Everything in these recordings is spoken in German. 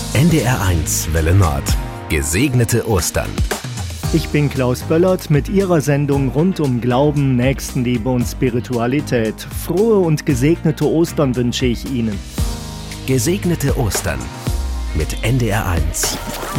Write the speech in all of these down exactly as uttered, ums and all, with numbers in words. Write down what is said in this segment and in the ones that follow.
N D R eins Welle Nord. Gesegnete Ostern. Ich bin Klaus Böllert mit Ihrer Sendung rund um Glauben, Nächstenliebe und Spiritualität. Frohe und gesegnete Ostern wünsche ich Ihnen. Gesegnete Ostern mit N D R eins.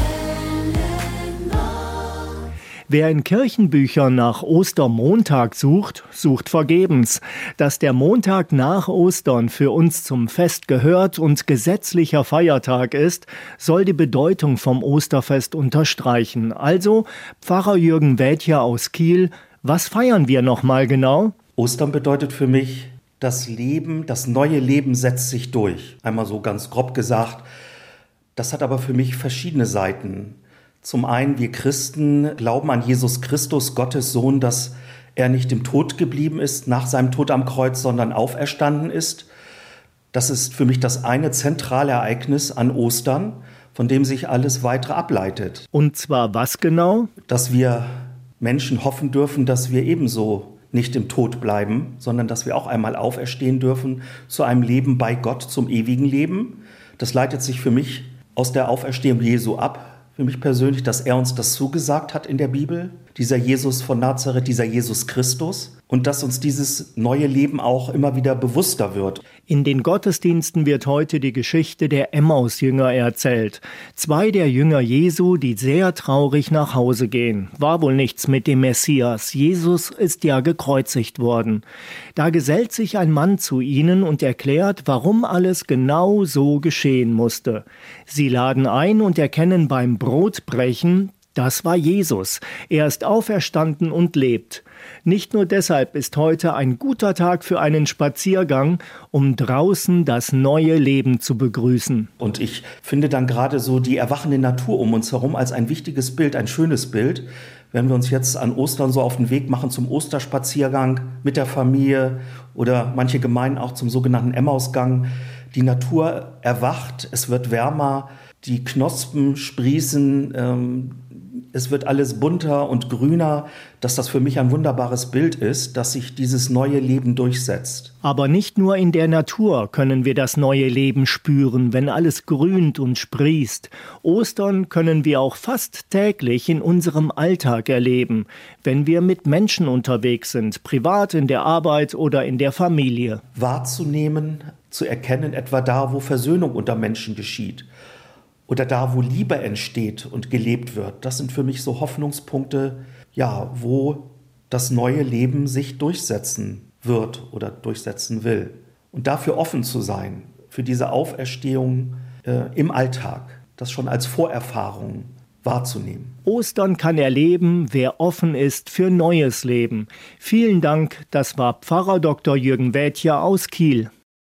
Wer in Kirchenbüchern nach Ostermontag sucht, sucht vergebens. Dass der Montag nach Ostern für uns zum Fest gehört und gesetzlicher Feiertag ist, soll die Bedeutung vom Osterfest unterstreichen. Also, Pfarrer Jürgen Wädjer aus Kiel, was feiern wir nochmal genau? Ostern bedeutet für mich, das Leben, das neue Leben setzt sich durch. Einmal so ganz grob gesagt. Das hat aber für mich verschiedene Seiten. Zum einen, wir Christen glauben an Jesus Christus, Gottes Sohn, dass er nicht im Tod geblieben ist nach seinem Tod am Kreuz, sondern auferstanden ist. Das ist für mich das eine zentrale Ereignis an Ostern, von dem sich alles weitere ableitet. Und zwar was genau? Dass wir Menschen hoffen dürfen, dass wir ebenso nicht im Tod bleiben, sondern dass wir auch einmal auferstehen dürfen zu einem Leben bei Gott, zum ewigen Leben. Das leitet sich für mich aus der Auferstehung Jesu ab. Für mich persönlich, dass er uns das zugesagt hat in der Bibel, dieser Jesus von Nazareth, dieser Jesus Christus, und dass uns dieses neue Leben auch immer wieder bewusster wird. In den Gottesdiensten wird heute die Geschichte der Emmaus-Jünger erzählt. Zwei der Jünger Jesu, die sehr traurig nach Hause gehen. War wohl nichts mit dem Messias. Jesus ist ja gekreuzigt worden. Da gesellt sich ein Mann zu ihnen und erklärt, warum alles genau so geschehen musste. Sie laden ein und erkennen beim Brotbrechen, das war Jesus. Er ist auferstanden und lebt. Nicht nur deshalb ist heute ein guter Tag für einen Spaziergang, um draußen das neue Leben zu begrüßen. Und ich finde dann gerade so die erwachende Natur um uns herum als ein wichtiges Bild, ein schönes Bild. Wenn wir uns jetzt an Ostern so auf den Weg machen zum Osterspaziergang mit der Familie oder manche Gemeinden auch zum sogenannten Emmausgang. Die Natur erwacht, es wird wärmer, die Knospen sprießen, ähm, es wird alles bunter und grüner, dass das für mich ein wunderbares Bild ist, dass sich dieses neue Leben durchsetzt. Aber nicht nur in der Natur können wir das neue Leben spüren, wenn alles grünt und sprießt. Ostern können wir auch fast täglich in unserem Alltag erleben, wenn wir mit Menschen unterwegs sind, privat, in der Arbeit oder in der Familie. Wahrzunehmen, zu erkennen, etwa da, wo Versöhnung unter Menschen geschieht. Oder da, wo Liebe entsteht und gelebt wird. Das sind für mich so Hoffnungspunkte, ja, wo das neue Leben sich durchsetzen wird oder durchsetzen will. Und dafür offen zu sein, für diese Auferstehung äh, im Alltag, das schon als Vorerfahrung wahrzunehmen. Ostern kann erleben, wer offen ist für neues Leben. Vielen Dank, das war Pfarrer Doktor Jürgen Wädjer aus Kiel.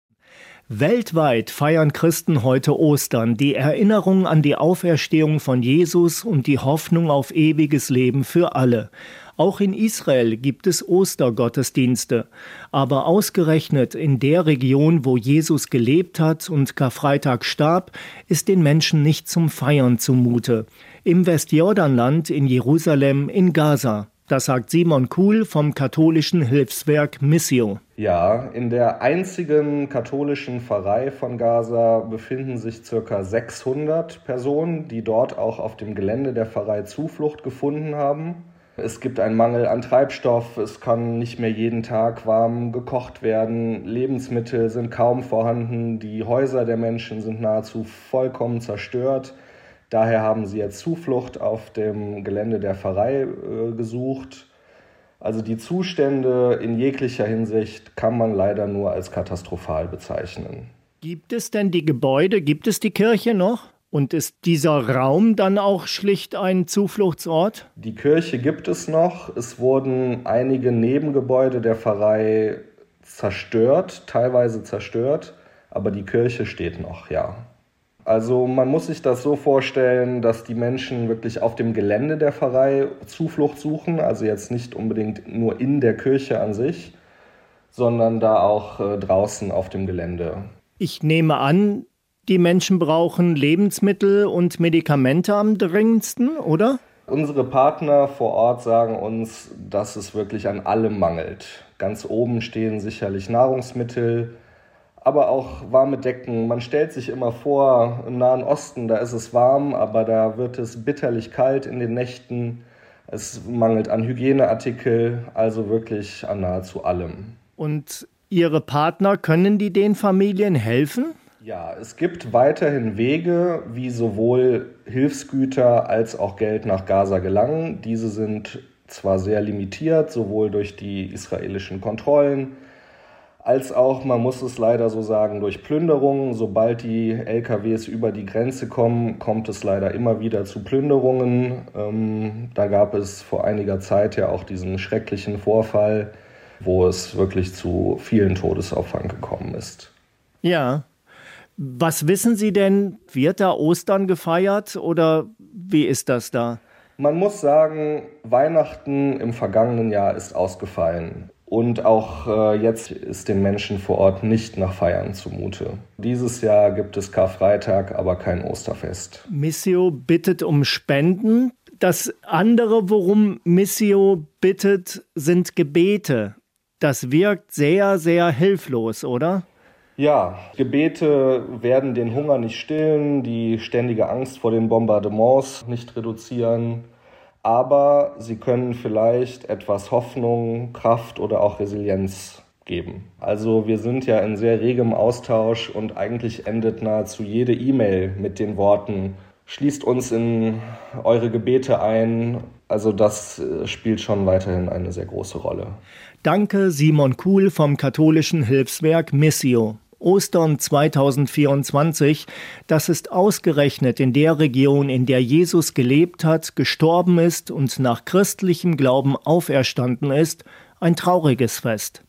Weltweit feiern Christen heute Ostern, die Erinnerung an die Auferstehung von Jesus und die Hoffnung auf ewiges Leben für alle. Auch in Israel gibt es Ostergottesdienste. Aber ausgerechnet in der Region, wo Jesus gelebt hat und Karfreitag starb, ist den Menschen nicht zum Feiern zumute. Im Westjordanland, in Jerusalem, in Gaza. Das sagt Simon Kuhl vom katholischen Hilfswerk Missio. Ja, in der einzigen katholischen Pfarrei von Gaza befinden sich ca. sechshundert Personen, die dort auch auf dem Gelände der Pfarrei Zuflucht gefunden haben. Es gibt einen Mangel an Treibstoff, es kann nicht mehr jeden Tag warm gekocht werden, Lebensmittel sind kaum vorhanden, die Häuser der Menschen sind nahezu vollkommen zerstört. Daher haben sie jetzt Zuflucht auf dem Gelände der Pfarrei äh, gesucht. Also die Zustände in jeglicher Hinsicht kann man leider nur als katastrophal bezeichnen. Gibt es denn die Gebäude, gibt es die Kirche noch? Und ist dieser Raum dann auch schlicht ein Zufluchtsort? Die Kirche gibt es noch. Es wurden einige Nebengebäude der Pfarrei zerstört, teilweise zerstört, aber die Kirche steht noch, ja. Also man muss sich das so vorstellen, dass die Menschen wirklich auf dem Gelände der Pfarrei Zuflucht suchen, also jetzt nicht unbedingt nur in der Kirche an sich, sondern da auch äh, draußen auf dem Gelände. Ich nehme an, die Menschen brauchen Lebensmittel und Medikamente am dringendsten, oder? Unsere Partner vor Ort sagen uns, dass es wirklich an allem mangelt. Ganz oben stehen sicherlich Nahrungsmittel, aber auch warme Decken. Man stellt sich immer vor, im Nahen Osten, da ist es warm, aber da wird es bitterlich kalt in den Nächten. Es mangelt an Hygieneartikel, also wirklich an nahezu allem. Und Ihre Partner, können die den Familien helfen? Ja, es gibt weiterhin Wege, wie sowohl Hilfsgüter als auch Geld nach Gaza gelangen. Diese sind zwar sehr limitiert, sowohl durch die israelischen Kontrollen, als auch, man muss es leider so sagen, durch Plünderungen. Sobald die L K Ws über die Grenze kommen, kommt es leider immer wieder zu Plünderungen. Ähm, da gab es vor einiger Zeit ja auch diesen schrecklichen Vorfall, wo es wirklich zu vielen Todesopfern gekommen ist. Ja. Was wissen Sie denn? Wird da Ostern gefeiert oder wie ist das da? Man muss sagen, Weihnachten im vergangenen Jahr ist ausgefallen. Und auch äh, jetzt ist den Menschen vor Ort nicht nach Feiern zumute. Dieses Jahr gibt es Karfreitag, aber kein Osterfest. Missio bittet um Spenden. Das andere, worum Missio bittet, sind Gebete. Das wirkt sehr, sehr hilflos, oder? Ja, Gebete werden den Hunger nicht stillen, die ständige Angst vor den Bombardements nicht reduzieren. Aber sie können vielleicht etwas Hoffnung, Kraft oder auch Resilienz geben. Also wir sind ja in sehr regem Austausch und eigentlich endet nahezu jede E-Mail mit den Worten: Schließt uns in eure Gebete ein. Also das spielt schon weiterhin eine sehr große Rolle. Danke, Simon Kuhl vom katholischen Hilfswerk Missio. Ostern zweitausendvierundzwanzig, das ist ausgerechnet in der Region, in der Jesus gelebt hat, gestorben ist und nach christlichem Glauben auferstanden ist, ein trauriges Fest.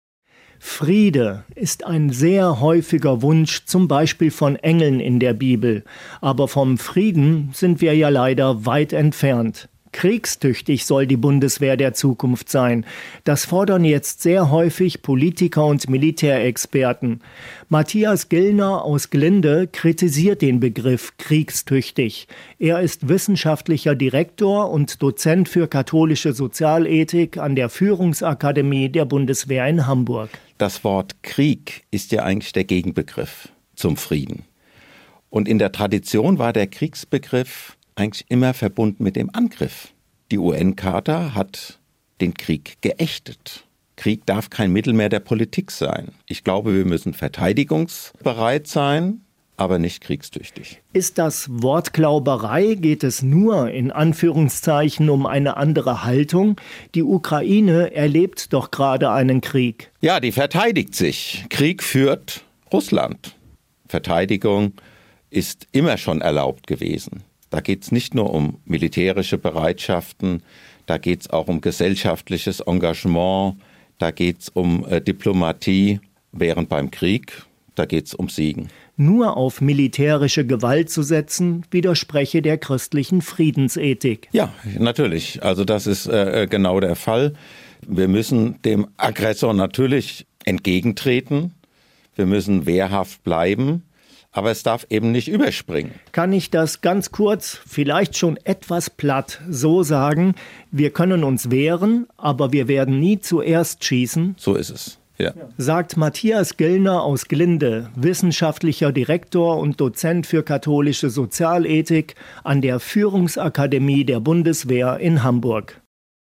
Friede ist ein sehr häufiger Wunsch, zum Beispiel von Engeln in der Bibel. Aber vom Frieden sind wir ja leider weit entfernt. Kriegstüchtig soll die Bundeswehr der Zukunft sein. Das fordern jetzt sehr häufig Politiker und Militärexperten. Matthias Gillner aus Glinde kritisiert den Begriff kriegstüchtig. Er ist wissenschaftlicher Direktor und Dozent für katholische Sozialethik an der Führungsakademie der Bundeswehr in Hamburg. Das Wort Krieg ist ja eigentlich der Gegenbegriff zum Frieden. Und in der Tradition war der Kriegsbegriff eigentlich immer verbunden mit dem Angriff. Die U N-Charta hat den Krieg geächtet. Krieg darf kein Mittel mehr der Politik sein. Ich glaube, wir müssen verteidigungsbereit sein, aber nicht kriegstüchtig. Ist das Wortklauberei? Geht es nur in Anführungszeichen um eine andere Haltung? Die Ukraine erlebt doch gerade einen Krieg. Ja, die verteidigt sich. Krieg führt Russland. Verteidigung ist immer schon erlaubt gewesen. Da geht es nicht nur um militärische Bereitschaften, da geht es auch um gesellschaftliches Engagement, da geht es um äh, Diplomatie, während beim Krieg, da geht es um Siegen. Nur auf militärische Gewalt zu setzen, widerspreche der christlichen Friedensethik. Ja, natürlich. Also das ist äh, genau der Fall. Wir müssen dem Aggressor natürlich entgegentreten, wir müssen wehrhaft bleiben. Aber es darf eben nicht überspringen. Kann ich das ganz kurz, vielleicht schon etwas platt, so sagen: Wir können uns wehren, aber wir werden nie zuerst schießen? So ist es, ja. Sagt Matthias Gillner aus Glinde, wissenschaftlicher Direktor und Dozent für katholische Sozialethik an der Führungsakademie der Bundeswehr in Hamburg.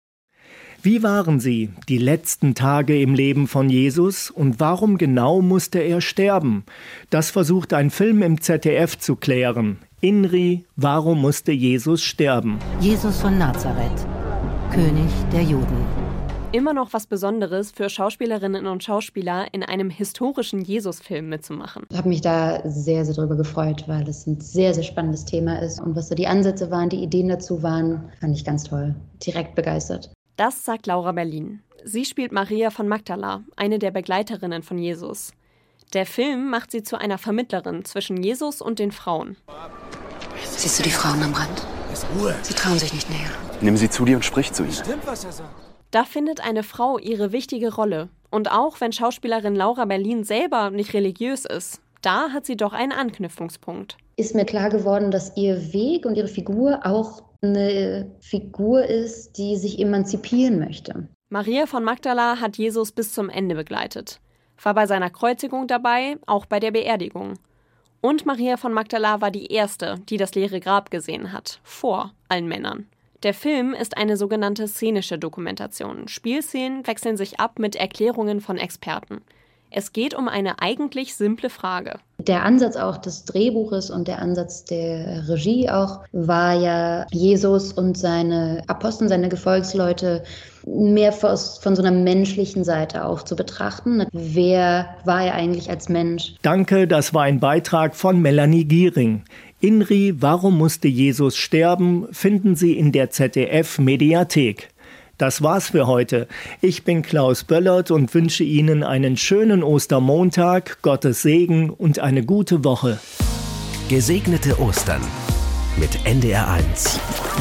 Wie waren sie, die letzten Tage im Leben von Jesus, und warum genau musste er sterben? Das versucht ein Film im Z D F zu klären. Inri, warum musste Jesus sterben? Jesus von Nazareth, König der Juden. Immer noch was Besonderes für Schauspielerinnen und Schauspieler, in einem historischen Jesus-Film mitzumachen. Ich habe mich da sehr, sehr drüber gefreut, weil es ein sehr, sehr spannendes Thema ist. Und was so die Ansätze waren, die Ideen dazu waren, fand ich ganz toll. Direkt begeistert. Das sagt Laura Berlin. Sie spielt Maria von Magdala, eine der Begleiterinnen von Jesus. Der Film macht sie zu einer Vermittlerin zwischen Jesus und den Frauen. Siehst du die Frauen am Rand? Sie trauen sich nicht näher. Nimm sie zu dir und sprich zu ihnen. Stimmt, was er sagt. Da findet eine Frau ihre wichtige Rolle. Und auch wenn Schauspielerin Laura Berlin selber nicht religiös ist, da hat sie doch einen Anknüpfungspunkt. Ist mir klar geworden, dass ihr Weg und ihre Figur auch eine Figur ist, die sich emanzipieren möchte. Maria von Magdala hat Jesus bis zum Ende begleitet. war bei seiner Kreuzigung dabei, auch bei der Beerdigung. Und Maria von Magdala war die erste, die das leere Grab gesehen hat, vor allen Männern. Der Film ist eine sogenannte szenische Dokumentation. Spielszenen wechseln sich ab mit Erklärungen von Experten. Es geht um eine eigentlich simple Frage. Der Ansatz auch des Drehbuches und der Ansatz der Regie auch war ja, Jesus und seine Apostel, seine Gefolgsleute mehr von so einer menschlichen Seite auch zu betrachten. Wer war er eigentlich als Mensch? Danke, das war ein Beitrag von Melanie Giering. INRI, warum musste Jesus sterben, finden Sie in der Z D F-Mediathek. Das war's für heute. Ich bin Klaus Böllert und wünsche Ihnen einen schönen Ostermontag, Gottes Segen und eine gute Woche. Gesegnete Ostern mit N D R eins.